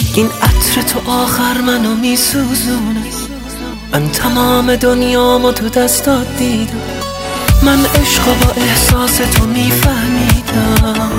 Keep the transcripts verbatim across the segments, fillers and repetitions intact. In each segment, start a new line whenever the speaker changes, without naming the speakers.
این عطر تو آخر منو میسوزونه. من تمام دنیامو تو دستات دیدم، من عشقو با احساس تو میفهمیدم.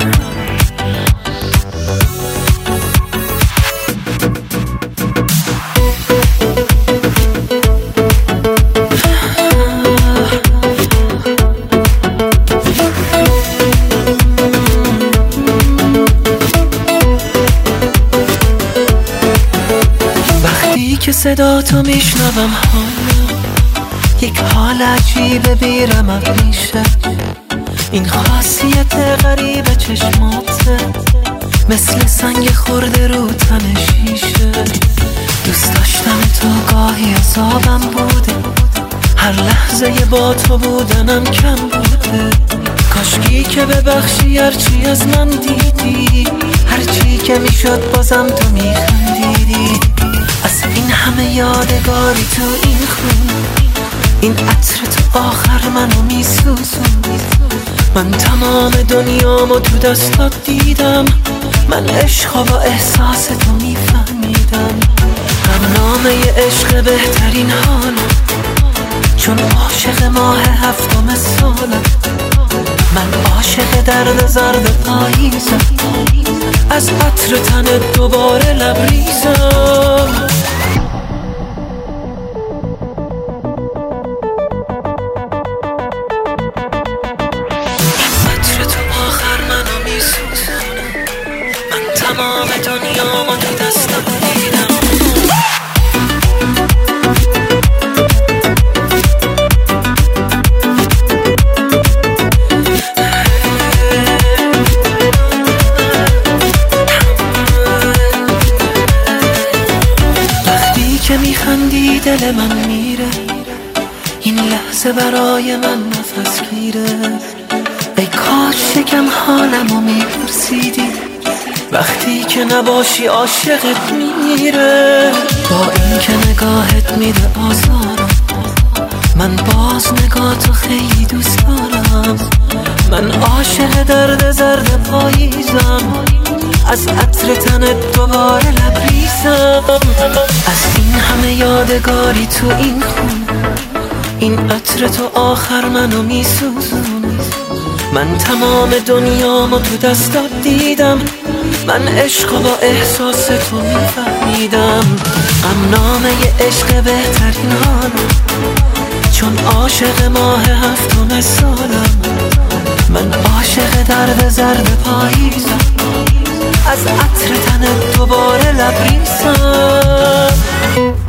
که صدا تو میشنوم حالا یک حال عجیبه بیرمت میشه. این خاصیت غریب چشماته مثل سنگ خورده رو تن شیشه. دوست داشتم تو گاهی عذابم بوده، هر لحظه با تو بودنم کم بوده. کاشکی که ببخشی هرچی از من دیدی، هرچی که میشد بازم تو میخندیدی. از این همه یادگاری تو این خون، این عطر تو آخر منو میسوزون. من تمام دنیامو تو دستات دیدم، من عشقو با احساس تو میفهمیدم. غمنامه عشق بهترین حالم، چون عاشق ماه هفتم سالم. من عاشق درد زرد پاییزم، از عطر تنت دوباره لبریزم. عطر تو آخر منو میسوزونه، من تمام دنیامو تو دستم دیدم. که میخندی دل من میره، این لحظه برای من نفس گیره. ای کاش شکم حالمو میپرسیدی، وقتی که نباشی عاشقت میره. با این که نگاهت میده آزارم، من باز نگاه تو خیلی دوست دارم. من عاشق درد زرد پاییزم، از عطر تنت دوباره لبریزم. از این همه یادگاری تو این خون، این عطر تو آخر منو میسوزون. من تمام دنیامو تو دستات دیدم، من عشقو با احساس تو میفهمیدم. غمنامه عشق بهترین حالم، چون عاشق ماه هفتم سالم. من عاشق درد زرد پاییزم، از عطر تنت دوباره لبریزم.